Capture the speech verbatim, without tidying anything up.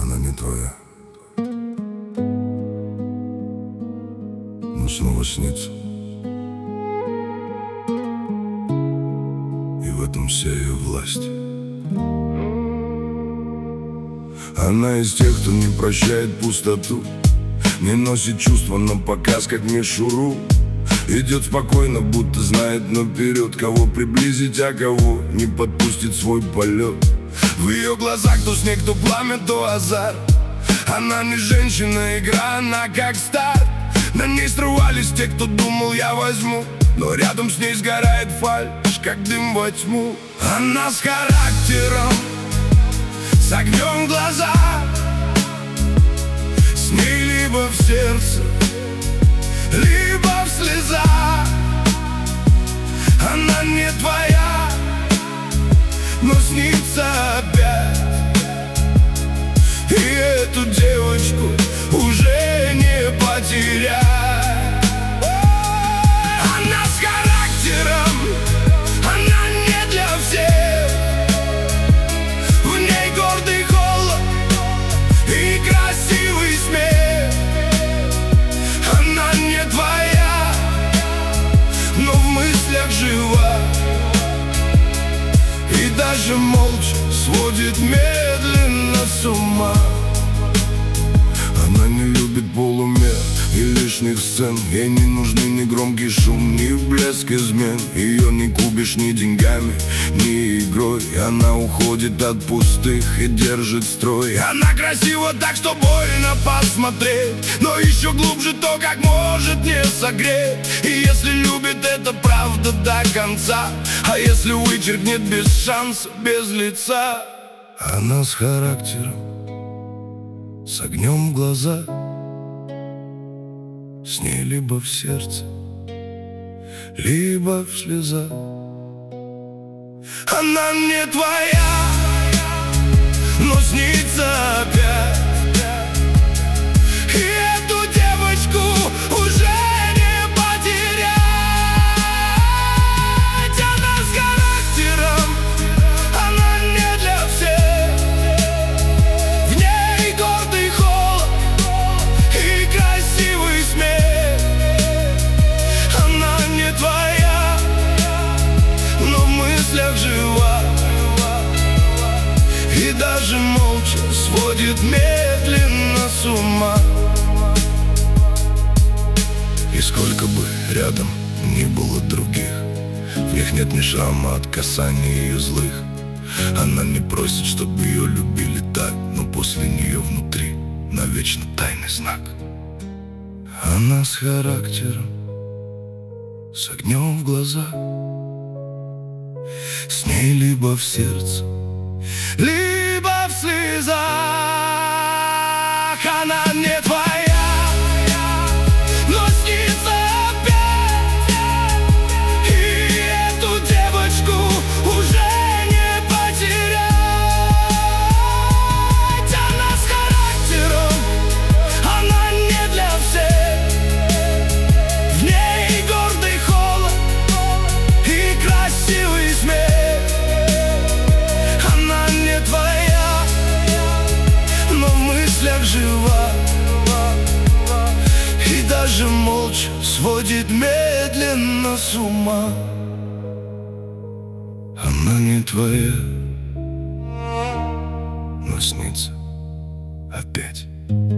Она не твоя, но снова снится. И в этом вся ее власть. Она из тех, кто не прощает пустоту, не носит чувства на показ, как мишуру. Идет спокойно, будто знает наперед, кого приблизить, а кого не подпустит свой полет. В ее глазах то снег, то пламя, то азарт. Она не женщина, игра, она как старт. На ней срывались те, кто думал, я возьму, но рядом с ней сгорает фальшь, как дым во тьму. Она с характером, с огнем в глазах, с ней либо в сердце, либо в слезах. Она не твоя, но снится опять. И эту девочку уже не потерять. Она с характером, она не для всех. В ней гордый холод и красивый смех. Она не твоя, но в мыслях жива. И даже молча сводит медленно с ума. Она не любит полумер и лишних сцен. Ей не нужны ни громкий шум, ни блеск измен. Ее не купишь ни деньгами, ни игрой. Она уходит от пустых и держит строй. Она красива так, что больно посмотреть, но еще глубже то, как может не согреть. И если любит, это правда до конца. А если вычеркнет без шанса, без лица. Она с характером, с огнем в глазах, с ней либо в сердце, либо в слезах. Она не твоя, но снится опять. И эту девочку уже не потерять. Она с характером, она не для всех. В ней гордый холод и красивый смех. Она не твоя, но в мыслях жива. И даже молча сводит медленно с ума. И сколько бы рядом ни было других, в них нет ни шрама от касаний ее злых. Она не просит, чтобы ее любили так, но после нее внутри навечно тайный знак. Она с характером, с огнем в глазах, с ней либо в сердце, либо в слезах. Она не твоя, но снится опять. И эту девочку уже не потерять. Она с характером, она не для всех. В ней гордый холод и красивый смех. Она не твоя, но в мыслях жива. И даже молча сводит медленно с ума. Она не твоя, но снится опять.